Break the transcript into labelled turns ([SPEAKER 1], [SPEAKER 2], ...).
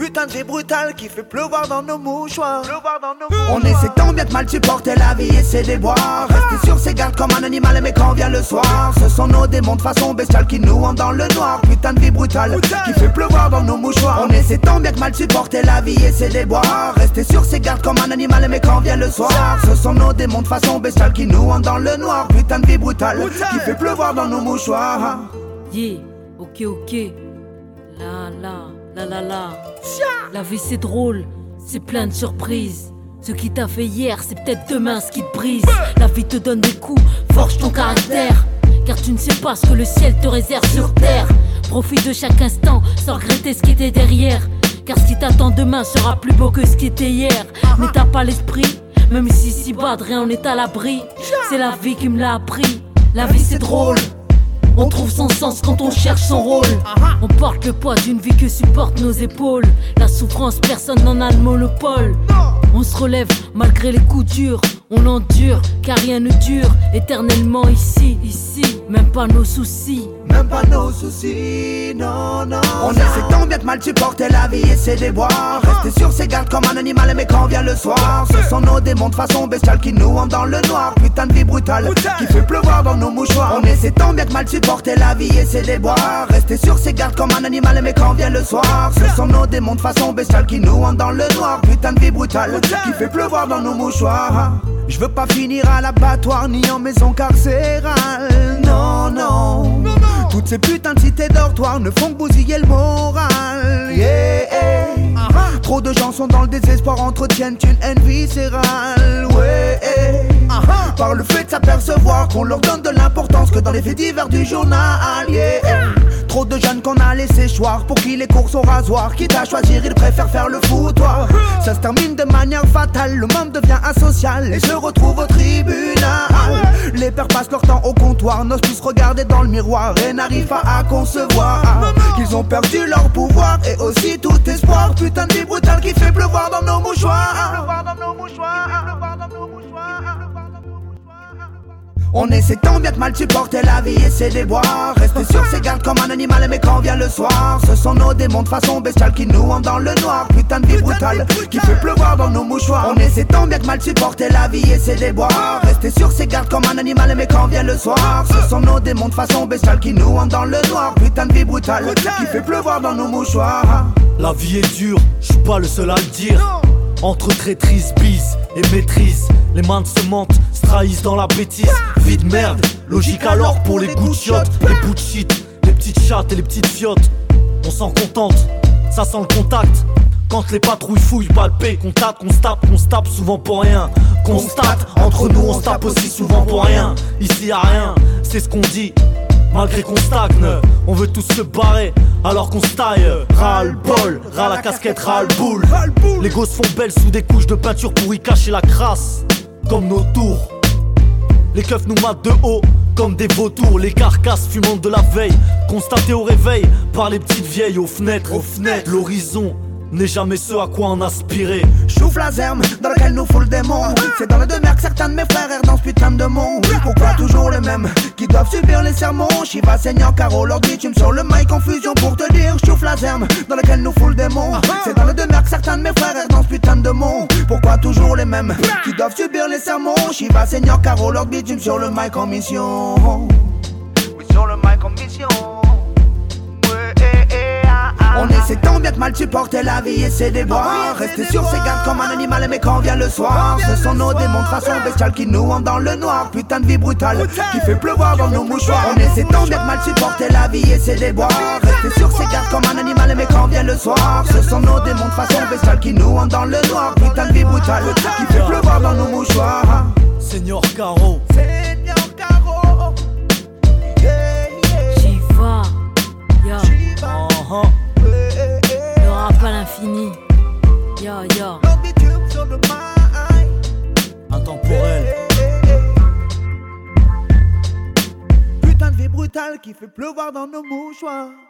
[SPEAKER 1] Putain de vie brutale qui fait pleuvoir dans nos mouchoirs. On essaie tant bien que mal de supporter la vie et ses déboires. Rester sur ses gardes comme un animal mais quand vient le soir, ce sont nos démons de façon bestiale qui nous hantent dans le noir. Putain de vie brutale qui fait pleuvoir dans nos mouchoirs. On essaie tant bien que mal de supporter la vie et ses déboires. Rester sur ses gardes comme un animal mais quand vient le soir, ce sont nos démons de façon bestiale qui nous hantent dans le noir. Putain de vie brutale qui fait pleuvoir dans nos mouchoirs.
[SPEAKER 2] Yeah, ok, la. La vie c'est drôle, c'est plein de surprises. Ce qui t'a fait hier, c'est peut-être demain ce qui te brise. La vie te donne des coups, forge ton caractère. Car tu ne sais pas ce que le ciel te réserve sur terre. Profite de chaque instant, sans regretter ce qui était derrière. Car ce qui t'attend demain sera plus beau que ce qui était hier. N'éteins pas l'esprit, même si si bas de rien on est à l'abri. C'est la vie qui me l'a appris. La vie c'est drôle, on trouve son sens quand on cherche son rôle. On porte le poids d'une vie que supportent nos épaules. La souffrance, personne n'en a le monopole. On se relève malgré les coups durs. On endure car rien ne dure éternellement ici. Même pas nos soucis.
[SPEAKER 1] Non. On essaie tant bien que mal de supporter la vie et ses déboires. Rester sur ses gardes comme un animal mais quand vient le soir, ce sont nos démons de façon bestiale qui nous hantent dans le noir. Putain de vie brutale qui fait pleuvoir dans nos mouchoirs. On essaie tant bien que mal de supporter la vie et ses déboires. Rester sur ses gardes comme un animal mais quand vient le soir, ce sont nos démons de façon bestiale qui nous hantent dans le noir. Putain de vie brutale qui fait pleuvoir dans nos mouchoirs. Je veux pas finir à l'abattoir ni en maison carcérale. Non. Toutes ces putains de cités dortoirs ne font que bousiller le moral. Trop de gens sont dans le désespoir, entretiennent une haine viscérale. Par le fait de s'apercevoir qu'on leur donne de l'importance que dans les faits divers du journal. Trop de jeunes qu'on a laissé choir, pour qui les courses au rasoir, quitte à choisir, ils préfèrent faire le foutoir. Ça se termine de manière fatale, le monde devient asocial et se retrouve au tribunal. Les pères passent leur temps au comptoir, n'osent plus se regarder dans le miroir et n'arrivent pas à concevoir qu'ils ont perdu leur pouvoir et aussi tout espoir. Putain de vie brutale qui fait pleuvoir dans nos mouchoirs. On essaie tant bien que mal de supporter la vie et ses déboires. Rester sur ses gardes comme un animal mais quand vient le soir, ce sont nos démons de façon bestiale qui nous hantent dans le noir. Putain de vie brutale qui fait pleuvoir dans nos mouchoirs. On essaie tant bien que mal de supporter la vie et ses déboires. Rester sur ses gardes comme un animal mais quand vient le soir, ce sont nos démons de façon bestiale qui nous hantent dans le noir. Putain de vie brutale qui fait pleuvoir dans nos mouchoirs.
[SPEAKER 3] La vie est dure, je suis pas le seul à le dire. Entre traîtrise, bise et maîtrise, les mains se mentent, se trahissent dans la bêtise. Vie de merde, logique alors pour les goûts de chiottes, les bouts de shit, les petites chattes et les petites fiottes. On s'en contente, ça sent le contact. Quand les patrouilles fouillent, palpées, qu'on se tape souvent pour rien. Constate, entre nous on se tape aussi souvent pour rien. Ici y'a rien, c'est ce qu'on dit. Malgré qu'on stagne, on veut tous se barrer alors qu'on se taille. Ras le bol, ras la casquette, ras le boule. Les gosses font belle sous des couches de peinture pour y cacher la crasse. Comme nos tours, les keufs nous matent de haut comme des vautours. Les carcasses fumantes de la veille, constatées au réveil par les petites vieilles aux fenêtres. L'horizon n'est jamais ce à quoi on aspirait.
[SPEAKER 1] Chouffe la zerme dans laquelle nous fout le démon. C'est dans le demeure que certains de mes frères errent dans ce putain de monde. Pourquoi toujours les mêmes qui doivent subir les sermons? Shiva, Seigneur, Caro, leur bitume sur le mic, confusion pour te dire. Chouffe la zerme dans laquelle nous fout le démon. C'est dans le demeure que certains de mes frères errent dans ce putain de monde. Pourquoi toujours les mêmes qui doivent subir les sermons? Shiva, Seigneur, Caro, leur bitume sur le mic en mission. Oui, sur le mic en mission. On essaie tant bien que mal de supporter la vie et ses déboires. Rester sur ses gardes comme un animal mais quand vient le soir, ce sont nos démons de façon bestiale qui nous hantent dans le noir. Putain de vie brutale qui fait pleuvoir dans nos mouchoirs. On essaie tant bien que mal de supporter la vie et ses déboires. Rester sur ses gardes comme un animal mais quand vient le soir, ce sont nos démons de façon bestiale qui nous hantent dans le noir. Putain de vie brutale qui fait pleuvoir dans nos mouchoirs.
[SPEAKER 3] Seigneur Caro,
[SPEAKER 2] Shiva, yo. Le rap à l'infini, yo.
[SPEAKER 3] intemporel.
[SPEAKER 1] Putain de vie brutale qui fait pleuvoir dans nos mouchoirs.